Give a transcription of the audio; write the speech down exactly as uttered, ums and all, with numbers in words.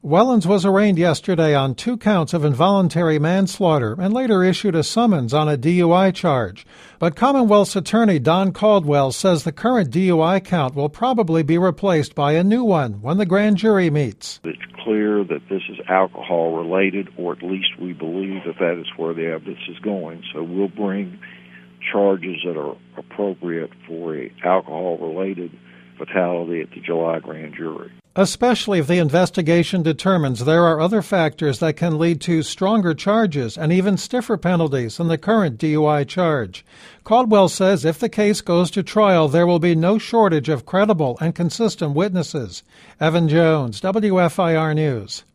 Wellens was arraigned yesterday on two counts of involuntary manslaughter and later issued a summons on a D U I charge. But Commonwealth's attorney Don Caldwell says the current D U I count will probably be replaced by a new one when the grand jury meets. It's clear that this is alcohol-related, or at least we believe that that is where the evidence is going. So we'll bring charges that are appropriate for an alcohol-related fatality at the July grand jury. Especially if the investigation determines there are other factors that can lead to stronger charges and even stiffer penalties than the current D U I charge. Caldwell says if the case goes to trial, there will be no shortage of credible and consistent witnesses. Evan Jones, W F I R News.